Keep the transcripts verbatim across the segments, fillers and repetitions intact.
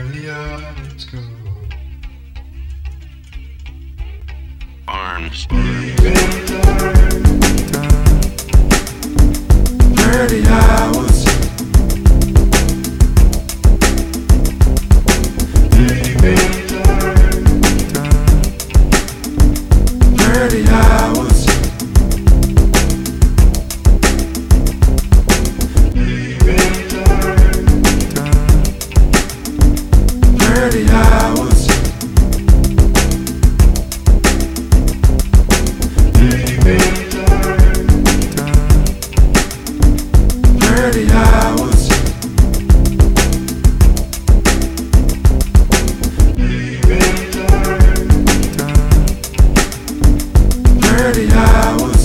the others go. Arms. thirty hours. Baby. thirty hours. Baby. thirty hours. Baby. thirty hours. Baby. thirty hours.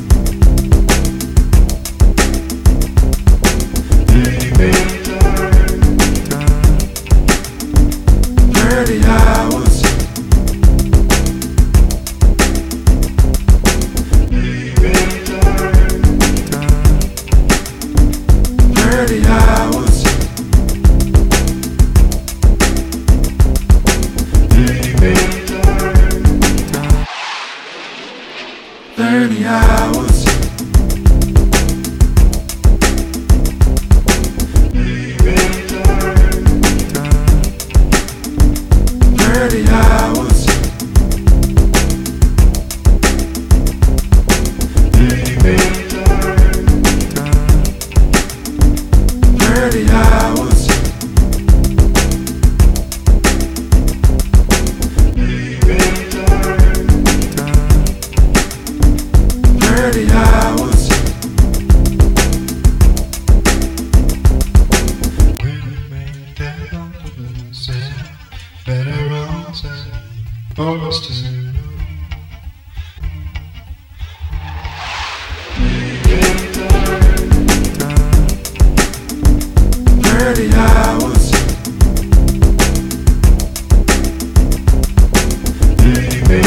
Baby. thirty hours. Baby. thirty hours. Baby. thirty hours. Baby. thirty hours. Baby. thirty hours. Baby. thirty hours. We made that on purpose, better roads for us to do. thirty hours. Baby.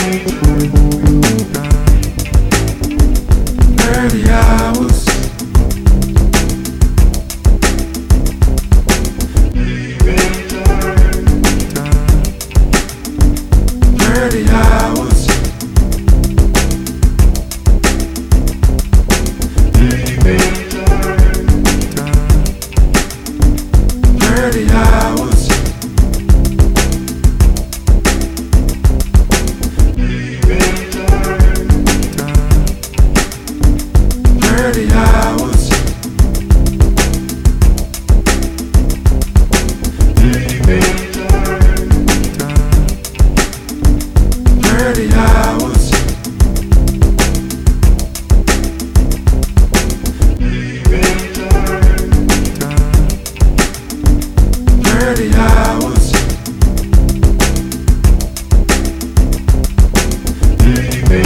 thirty hours. Baby. thirty hours. Baby. thirty hours. Baby. thirty hours. Baby. thirty hours. Baby. thirty hours. Baby.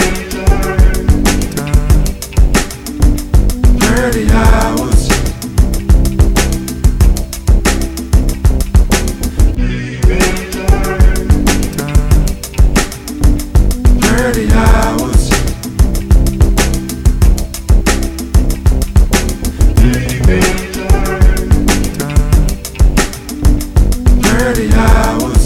thirty hours. Baby. thirty hours. Baby. thirty hours.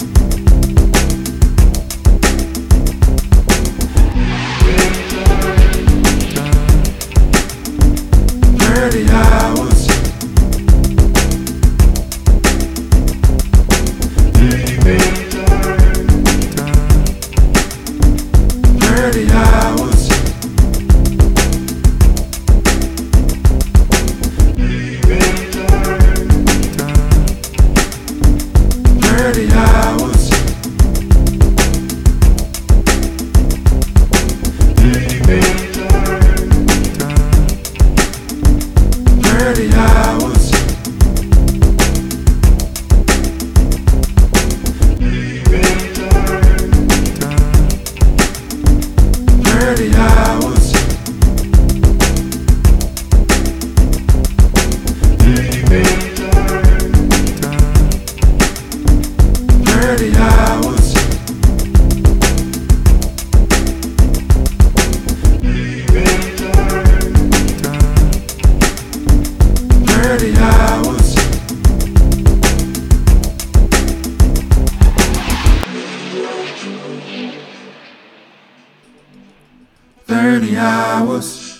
thirty hours. Baby. thirty hours. Baby. thirty hours. Baby. thirty hours. Baby. thirty hours. Baby. thirty hours. Baby. thirty hours. thirty hours.